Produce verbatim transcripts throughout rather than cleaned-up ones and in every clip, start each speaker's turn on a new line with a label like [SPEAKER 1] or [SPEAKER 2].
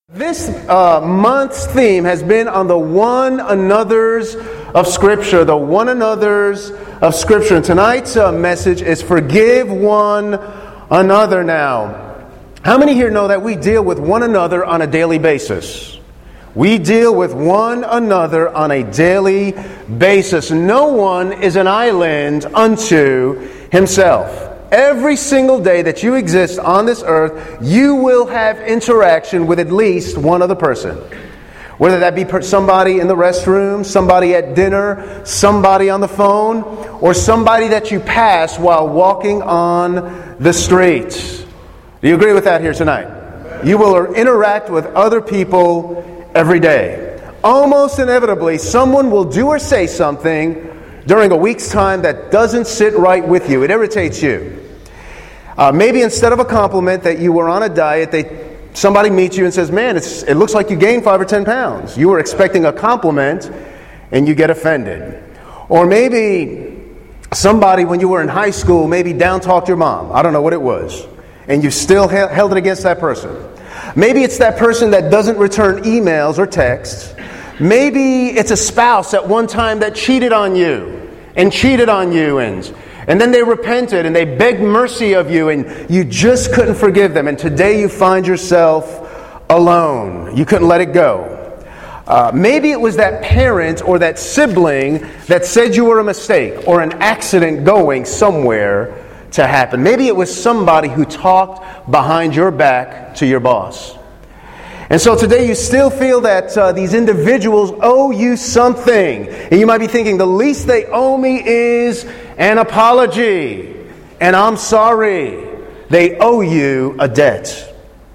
[SPEAKER 1] This uh, month's theme has been on the one another's of Scripture, the one another's of Scripture. And tonight's uh, message is forgive one another now. How many here know that we deal with one another on a daily basis? We deal with one another on a daily basis. No one is an island unto himself. Every single day that you exist on this earth, you will have interaction with at least one other person. Whether that be somebody in the restroom, somebody at dinner, somebody on the phone, or somebody that you pass while walking on the street. Do you agree with that here tonight? You will interact with other people every day. Almost inevitably, someone will do or say something during a week's time that doesn't sit right with you. It irritates you. Uh, maybe instead of a compliment that you were on a diet, they somebody meets you and says, man, it's, it looks like you gained five or ten pounds. You were expecting a compliment and you get offended. Or maybe somebody, when you were in high school, maybe down-talked your mom. I don't know what it was. And you still he- held it against that person. Maybe it's that person that doesn't return emails or texts. Maybe it's a spouse at one time that cheated on you and cheated on you and and then they repented and they begged mercy of you and you just couldn't forgive them. And today you find yourself alone. You couldn't let it go. Uh, maybe it was that parent or that sibling that said you were a mistake or an accident going somewhere to happen. Maybe it was somebody who talked behind your back to your boss. And so today you still feel that uh, these individuals owe you something. And you might be thinking, the least they owe me is an apology. And I'm sorry. They owe you a debt.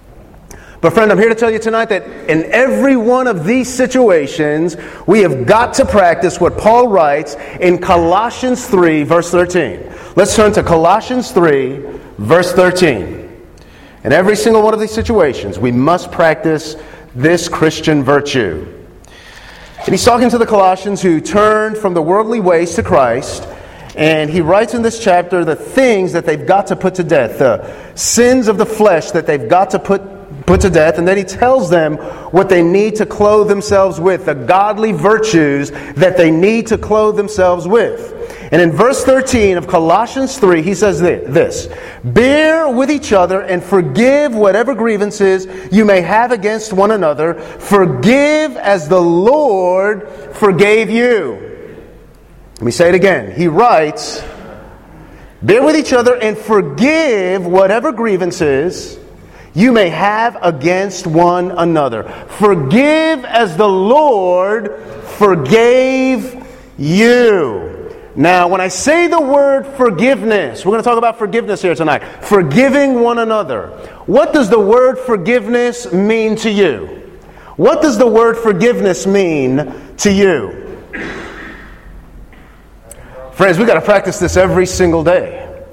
[SPEAKER 1] But friend, I'm here to tell you tonight that in every one of these situations, we have got to practice what Paul writes in Colossians three, verse thirteen. Let's turn to Colossians three, verse thirteen. In every single one of these situations, we must practice this Christian virtue. And he's talking to the Colossians who turned from the worldly ways to Christ. And he writes in this chapter the things that they've got to put to death, the sins of the flesh that they've got to put put to death. And then he tells them what they need to clothe themselves with, the godly virtues that they need to clothe themselves with. And in verse thirteen of Colossians three, he says this, bear with each other and forgive whatever grievances you may have against one another. Forgive as the Lord forgave you. Let me say it again. He writes, bear with each other and forgive whatever grievances you may have against one another. Forgive as the Lord forgave you. Now, when I say the word forgiveness, we're going to talk about forgiveness here tonight. Forgiving one another. What does the word forgiveness mean to you? What does the word forgiveness mean to you? Friends, we've got to practice this every single day.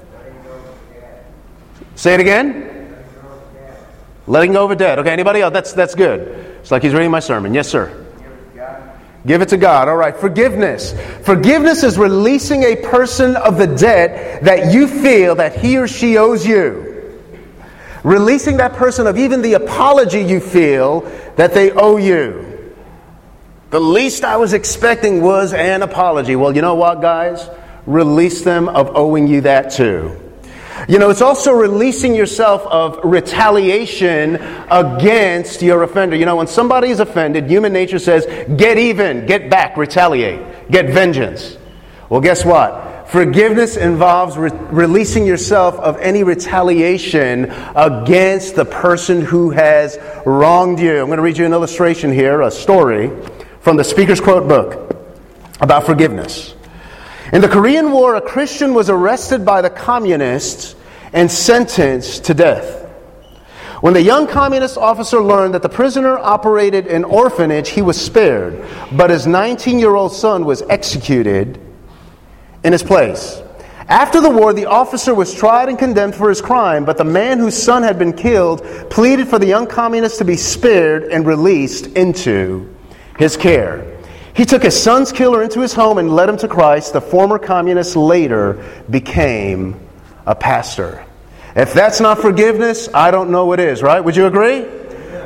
[SPEAKER 1] Say it again. Letting go of a debt. Okay, anybody else? That's, that's good. It's like he's reading my sermon. Yes, sir. Give it to God. All right. Forgiveness. Forgiveness is releasing a person of the debt that you feel that he or she owes you. Releasing that person of even the apology you feel that they owe you. The least I was expecting was an apology. Well, you know what, guys? Release them of owing you that too. You know, it's also releasing yourself of retaliation against your offender. You know, when somebody is offended, human nature says, get even, get back, retaliate, get vengeance. Well, guess what? Forgiveness involves re- releasing yourself of any retaliation against the person who has wronged you. I'm going to read you an illustration here, a story from the Speaker's Quote book about forgiveness. In the Korean War, a Christian was arrested by the communists and sentenced to death. When the young communist officer learned that the prisoner operated an orphanage, he was spared, but his nineteen-year-old son was executed in his place. After the war, the officer was tried and condemned for his crime, but the man whose son had been killed pleaded for the young communist to be spared and released into his care. He took his son's killer into his home and led him to Christ. The former communist later became a pastor. If that's not forgiveness, I don't know what is, right? Would you agree?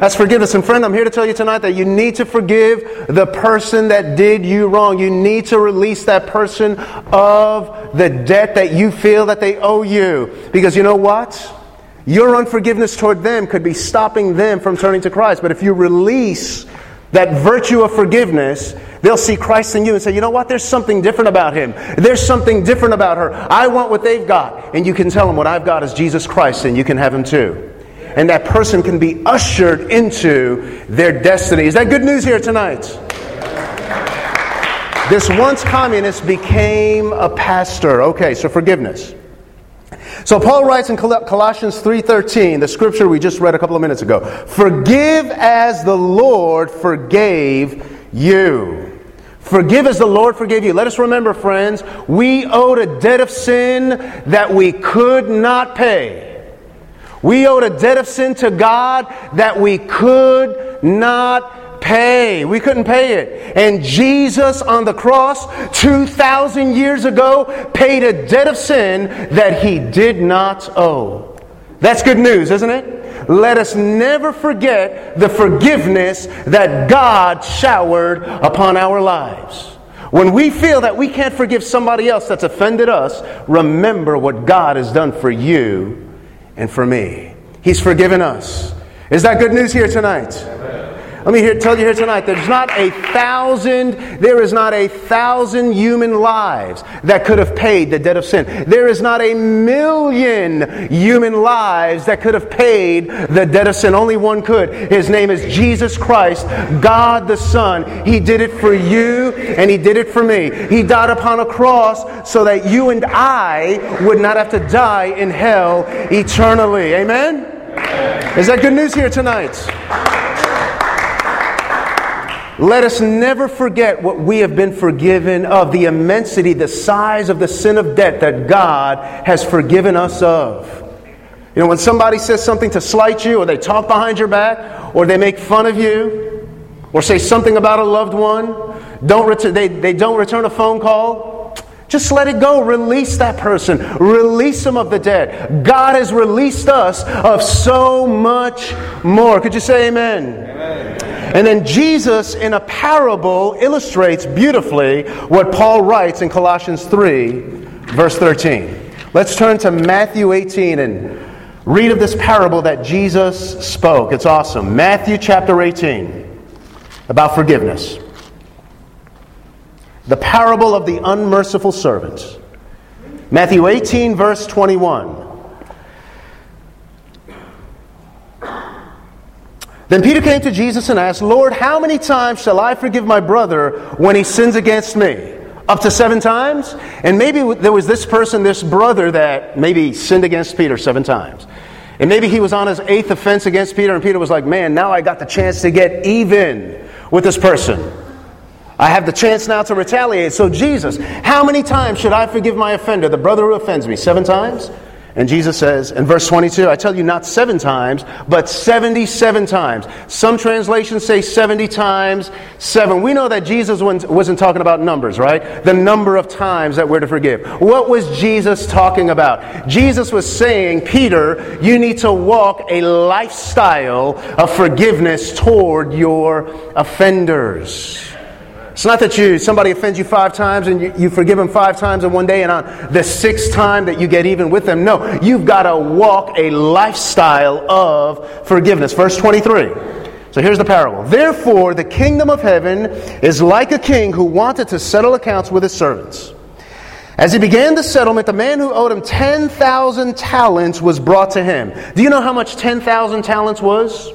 [SPEAKER 1] That's forgiveness. And friend, I'm here to tell you tonight that you need to forgive the person that did you wrong. You need to release that person of the debt that you feel that they owe you. Because you know what? Your unforgiveness toward them could be stopping them from turning to Christ. But if you release that virtue of forgiveness, they'll see Christ in you and say, you know what? There's something different about him. There's something different about her. I want what they've got. And you can tell them what I've got is Jesus Christ, and you can have him too. And that person can be ushered into their destiny. Is that good news here tonight? This once communist became a pastor. Okay, so forgiveness. So Paul writes in Colossians three thirteen, the scripture we just read a couple of minutes ago, forgive as the Lord forgave you. Forgive as the Lord forgave you. Let us remember, friends, we owed a debt of sin that we could not pay. We owed a debt of sin to God that we could not pay. We couldn't pay it. And Jesus on the cross two thousand years ago paid a debt of sin that he did not owe. That's good news, isn't it? Let us never forget the forgiveness that God showered upon our lives. When we feel that we can't forgive somebody else that's offended us, remember what God has done for you and for me. He's forgiven us. Is that good news here tonight? Amen. Let me hear, tell you here tonight, there's not a thousand, there is not a thousand human lives that could have paid the debt of sin. There is not a million human lives that could have paid the debt of sin. Only one could. His name is Jesus Christ, God the Son. He did it for you and He did it for me. He died upon a cross so that you and I would not have to die in hell eternally. Amen? Is that good news here tonight? Let us never forget what we have been forgiven of, the immensity, the size of the sin of debt that God has forgiven us of. You know, when somebody says something to slight you, or they talk behind your back, or they make fun of you, or say something about a loved one, don't ret- they, they don't return a phone call, just let it go. Release that person. Release them of the debt. God has released us of so much more. Could you say amen? Amen. And then Jesus, in a parable, illustrates beautifully what Paul writes in Colossians three, verse thirteen. Let's turn to Matthew eighteen and read of this parable that Jesus spoke. It's awesome. Matthew chapter eighteen, about forgiveness. The parable of the unmerciful servant. Matthew eighteen, verse twenty-one. Then Peter came to Jesus and asked, Lord, how many times shall I forgive my brother when he sins against me? Up to seven times? And maybe there was this person, this brother, that maybe sinned against Peter seven times. And maybe he was on his eighth offense against Peter, and Peter was like, man, now I got the chance to get even with this person. I have the chance now to retaliate. So Jesus, how many times should I forgive my offender, the brother who offends me? Seven times? And Jesus says in verse twenty-two, I tell you not seven times, but seventy-seven times. Some translations say seventy times seven. We know that Jesus wasn't talking about numbers, right? The number of times that we're to forgive. What was Jesus talking about? Jesus was saying, Peter, you need to walk a lifestyle of forgiveness toward your offenders. It's not that you somebody offends you five times and you, you forgive them five times in one day, and on the sixth time that you get even with them. No, you've got to walk a lifestyle of forgiveness. Verse twenty-three. So here's the parable. Therefore, the kingdom of heaven is like a king who wanted to settle accounts with his servants. As he began the settlement, the man who owed him ten thousand talents was brought to him. Do you know how much ten thousand talents was?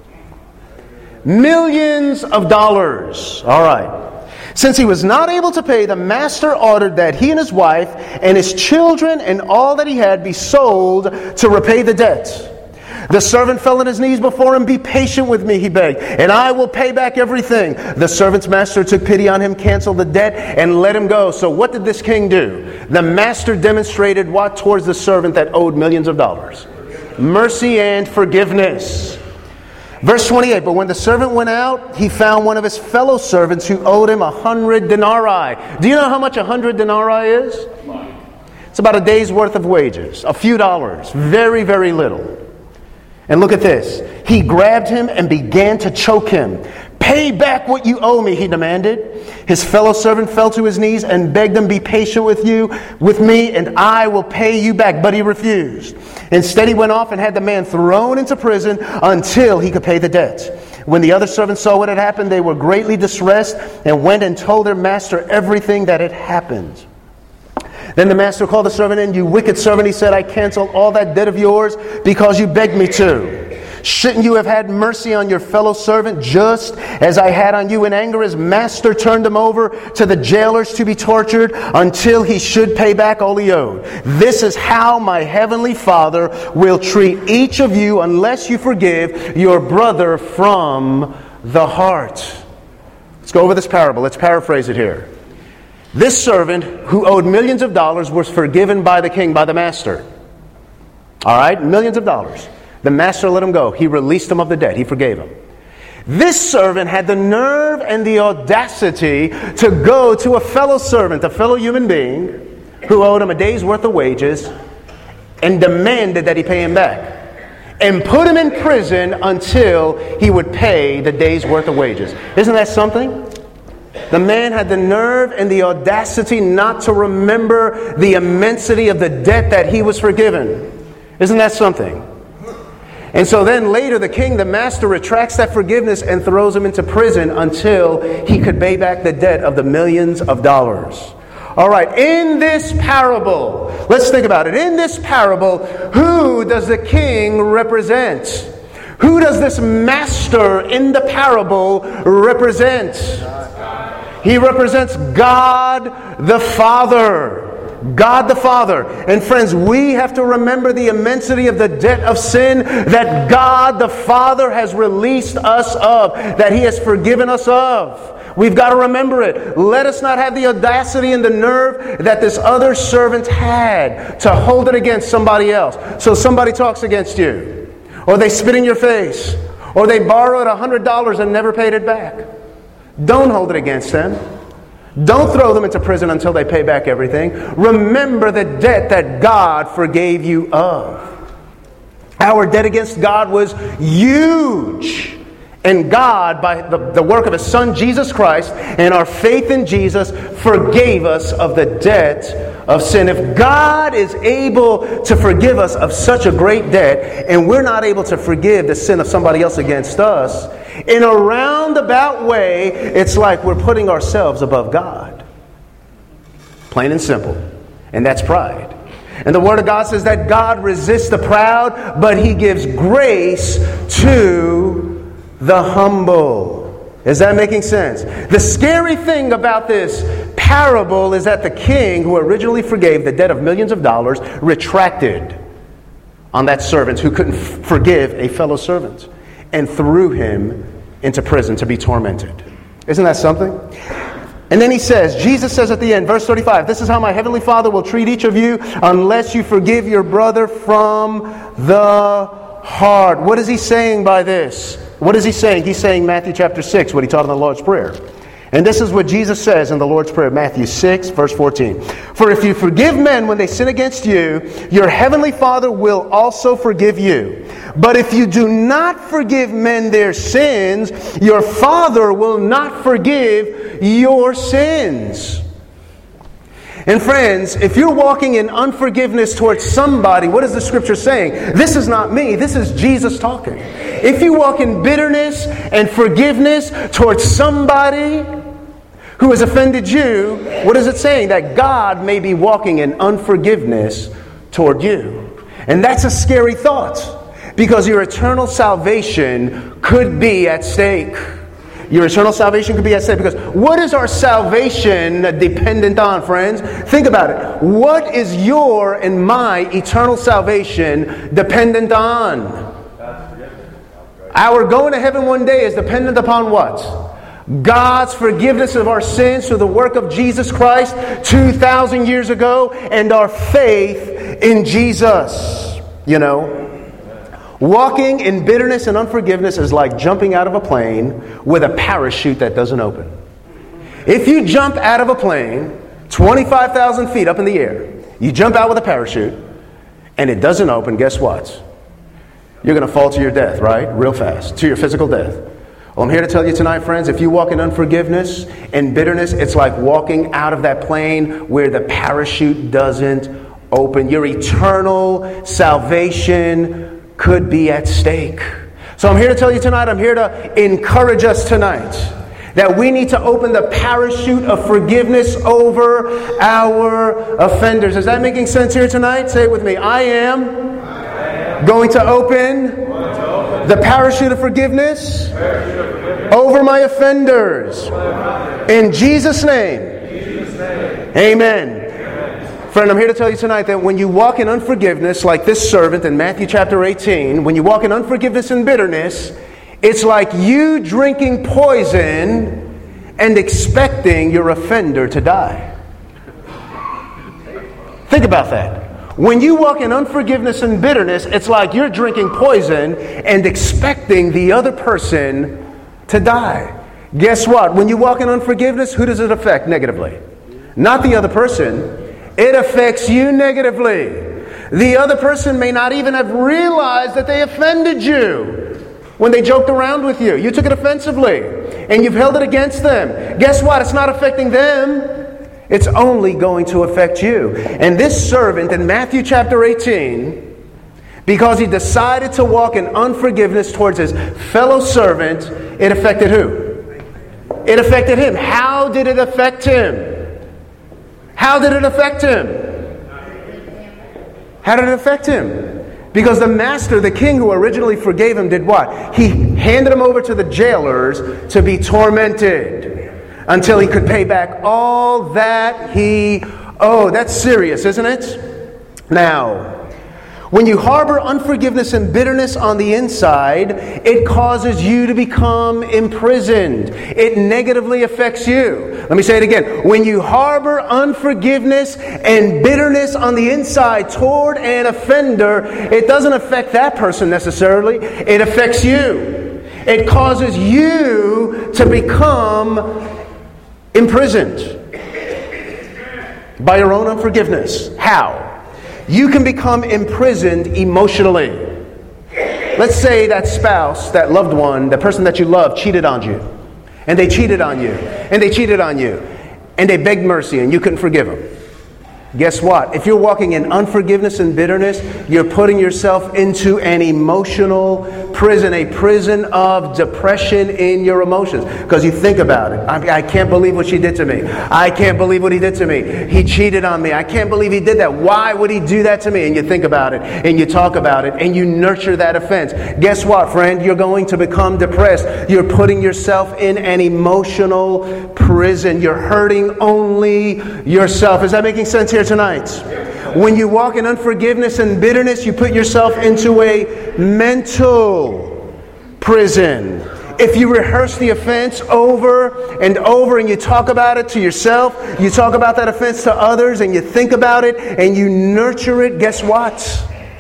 [SPEAKER 1] Millions of dollars. All right. Since he was not able to pay, the master ordered that he and his wife and his children and all that he had be sold to repay the debt. The servant fell on his knees before him. Be patient with me, he begged, and I will pay back everything. The servant's master took pity on him, canceled the debt, and let him go. So what did this king do? The master demonstrated what towards the servant that owed millions of dollars? Mercy and forgiveness. Verse twenty-eight, but when the servant went out, he found one of his fellow servants who owed him a hundred denarii. Do you know how much a hundred denarii is? It's about a day's worth of wages. A few dollars. Very, very little. And look at this. He grabbed him and began to choke him. Pay back what you owe me, he demanded. His fellow servant fell to his knees and begged him, be patient with you, with me, and I will pay you back. But he refused. Instead, he went off and had the man thrown into prison until he could pay the debt. When the other servants saw what had happened, they were greatly distressed and went and told their master everything that had happened. Then the master called the servant in. You wicked servant, he said, I canceled all that debt of yours because you begged me to. Shouldn't you have had mercy on your fellow servant just as I had on you? In anger, his master turned him over to the jailers to be tortured until he should pay back all he owed. This is how my heavenly Father will treat each of you unless you forgive your brother from the heart. Let's go over this parable. Let's paraphrase it here. This servant who owed millions of dollars was forgiven by the king, by the master. All right, millions of dollars. The master let him go. He released him of the debt. He forgave him. This servant had the nerve and the audacity to go to a fellow servant, a fellow human being, who owed him a day's worth of wages and demanded that he pay him back, and put him in prison until he would pay the day's worth of wages. Isn't that something? The man had the nerve and the audacity not to remember the immensity of the debt that he was forgiven. Isn't that something? And so then later the king, the master, retracts that forgiveness and throws him into prison until he could pay back the debt of the millions of dollars. All right, in this parable, let's think about it. In this parable, who does the king represent? Who does this master in the parable represent? He represents God the Father. God the Father. And friends, we have to remember the immensity of the debt of sin that God the Father has released us of, that He has forgiven us of. We've got to remember it. Let us not have the audacity and the nerve that this other servant had to hold it against somebody else. So somebody talks against you, or they spit in your face, or they borrowed one hundred dollars and never paid it back. Don't hold it against them. Don't throw them into prison until they pay back everything. Remember the debt that God forgave you of. Our debt against God was huge. And God, by the, the work of His Son, Jesus Christ, and our faith in Jesus, forgave us of the debt of sin. If God is able to forgive us of such a great debt, and we're not able to forgive the sin of somebody else against us, in a roundabout way, it's like we're putting ourselves above God. Plain and simple. And that's pride. And the Word of God says that God resists the proud, but He gives grace to the humble. Is that making sense? The scary thing about this parable is that the king who originally forgave the debt of millions of dollars retracted on that servant who couldn't f- forgive a fellow servant and threw him into prison to be tormented. Isn't that something? And then he says, Jesus says at the end, verse thirty-five, this is how my heavenly Father will treat each of you unless you forgive your brother from the heart. What is he saying by this? What is he saying? He's saying Matthew chapter six, what he taught in the Lord's Prayer. And this is what Jesus says in the Lord's Prayer, Matthew six, verse fourteen. For if you forgive men when they sin against you, your heavenly Father will also forgive you. But if you do not forgive men their sins, your Father will not forgive your sins. And friends, if you're walking in unforgiveness towards somebody, what is the Scripture saying? This is not me. This is Jesus talking. If you walk in bitterness and forgiveness towards somebody who has offended you, what is it saying? That God may be walking in unforgiveness toward you. And that's a scary thought, because your eternal salvation could be at stake. Your eternal salvation could be at stake. Because what is our salvation dependent on, friends? Think about it. What is your and my eternal salvation dependent on? Our going to heaven one day is dependent upon what? God's forgiveness of our sins through the work of Jesus Christ two thousand years ago, and our faith in Jesus. You know, walking in bitterness and unforgiveness is like jumping out of a plane with a parachute that doesn't open. If you jump out of a plane twenty-five thousand feet up in the air, you jump out with a parachute, and it doesn't open, guess what? you're going to fall to your death, right? Real fast, to your physical death. Well, I'm here to tell you tonight, friends, if you walk in unforgiveness and bitterness, it's like walking out of that plane where the parachute doesn't open. Your eternal salvation could be at stake. So I'm here to tell you tonight, I'm here to encourage us tonight that we need to open the parachute of forgiveness over our offenders. Is that making sense here tonight? Say it with me. I am, I am going to open, going to open the parachute of forgiveness, parachute of forgiveness over my offenders. In Jesus' name. In Jesus' name. Amen. Friend, I'm here to tell you tonight that when you walk in unforgiveness, like this servant in Matthew chapter eighteen, when you walk in unforgiveness and bitterness, it's like you drinking poison and expecting your offender to die. Think about that. When you walk in unforgiveness and bitterness, it's like you're drinking poison and expecting the other person to die. Guess what? When you walk in unforgiveness, who does it affect negatively? Not the other person. It affects you negatively. The other person may not even have realized that they offended you when they joked around with you. You took it offensively, and you've held it against them. Guess what? It's not affecting them. It's only going to affect you. And this servant in Matthew chapter eighteen, because he decided to walk in unforgiveness towards his fellow servant, it affected who? It affected him. How did it affect him? How did it affect him? How did it affect him? Because the master, the king who originally forgave him, did what? He handed him over to the jailers to be tormented until he could pay back all that he owed. That's serious, isn't it? Now, when you harbor unforgiveness and bitterness on the inside, it causes you to become imprisoned. It negatively affects you. Let me say it again. When you harbor unforgiveness and bitterness on the inside toward an offender, it doesn't affect that person necessarily. It affects you. It causes you to become imprisoned by your own unforgiveness. How? You can become imprisoned emotionally. Let's say that spouse, that loved one, the person that you love cheated on you. And they cheated on you. And they cheated on you. And they begged mercy and you couldn't forgive them. Guess what? If you're walking in unforgiveness and bitterness, you're putting yourself into an emotional prison, a prison of depression in your emotions. Because you think about it. I, I can't believe what she did to me. I can't believe what he did to me. He cheated on me. I can't believe he did that. Why would he do that to me? And you think about it, and you talk about it, and you nurture that offense. Guess what, friend? You're going to become depressed. You're putting yourself in an emotional prison. You're hurting only yourself. Is that making sense here tonight? When you walk in unforgiveness and bitterness, you put yourself into a mental prison. If you rehearse the offense over and over and you talk about it to yourself, you talk about that offense to others and you think about it and you nurture it, guess what?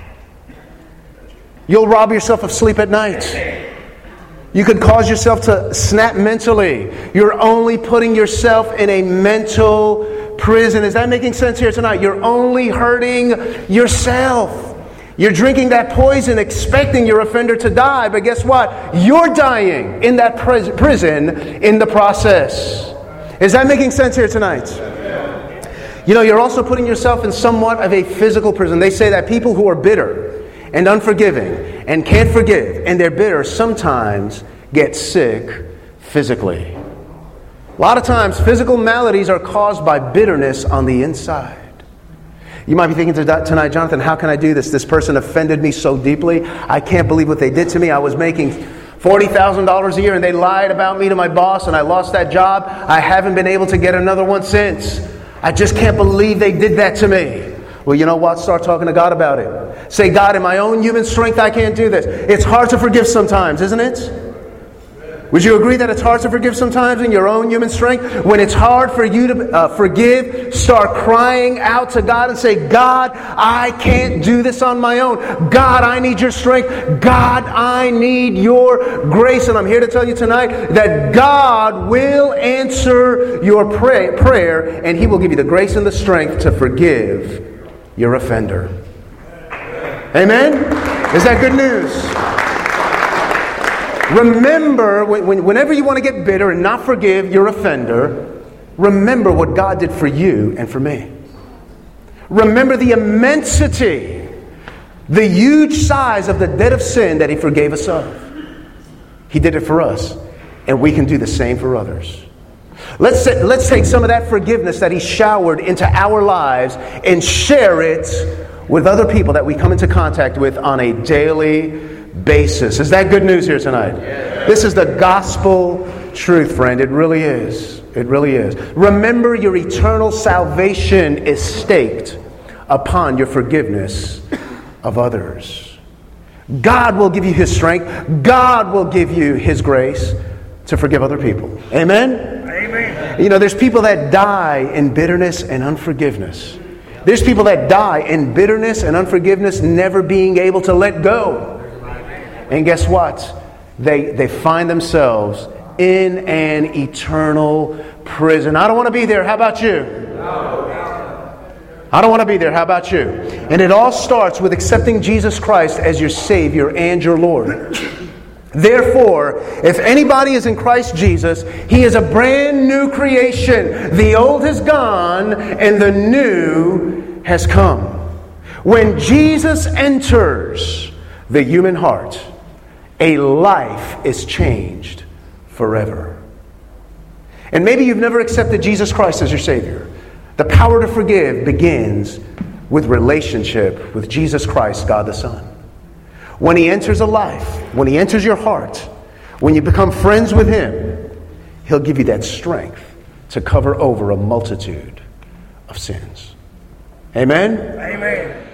[SPEAKER 1] You'll rob yourself of sleep at night. You could cause yourself to snap mentally. You're only putting yourself in a mental prison. Is that making sense here tonight? You're only hurting yourself. You're drinking that poison expecting your offender to die, but guess what? You're dying in that pris- prison in the process. Is that making sense here tonight? You know, you're also putting yourself in somewhat of a physical prison. They say that people who are bitter and unforgiving and can't forgive and they're bitter sometimes get sick physically. A lot of times physical maladies are caused by bitterness on the inside. You might be thinking tonight, Jonathan, how can I do this? This person offended me so deeply. I can't believe what they did to me. I was making forty thousand dollars a year and they lied about me to my boss and I lost that job. I haven't been able to get another one since. I just can't believe they did that to me. Well, you know what? Start talking to God about it. Say, God, in my own human strength, I can't do this. It's hard to forgive sometimes, isn't it? Would you agree that it's hard to forgive sometimes in your own human strength? When it's hard for you to uh, forgive, start crying out to God and say, God, I can't do this on my own. God, I need your strength. God, I need your grace. And I'm here to tell you tonight that God will answer your pray- prayer and He will give you the grace and the strength to forgive your offender. Amen? Is that good news? Remember, when, whenever you want to get bitter and not forgive your offender, remember what God did for you and for me. Remember the immensity, the huge size of the debt of sin that He forgave us of. He did it for us, and we can do the same for others. Let's, say, let's take some of that forgiveness that He showered into our lives and share it with other people that we come into contact with on a daily basis. Is that good news here tonight? Yes. This is the gospel truth, friend. It really is. It really is. Remember, your eternal salvation is staked upon your forgiveness of others. God will give you His strength. God will give you His grace to forgive other people. Amen? Amen. You know, there's people that die in bitterness and unforgiveness. There's people that die in bitterness and unforgiveness, never being able to let go. And guess what? They, they find themselves in an eternal prison. I don't want to be there. How about you? I don't want to be there. How about you? And it all starts with accepting Jesus Christ as your Savior and your Lord. Therefore, if anybody is in Christ Jesus, he is a brand new creation. The old has gone and the new has come. When Jesus enters the human heart, a life is changed forever. And maybe you've never accepted Jesus Christ as your Savior. The power to forgive begins with relationship with Jesus Christ, God the Son. When He enters a life, when He enters your heart, when you become friends with Him, He'll give you that strength to cover over a multitude of sins. Amen?
[SPEAKER 2] Amen.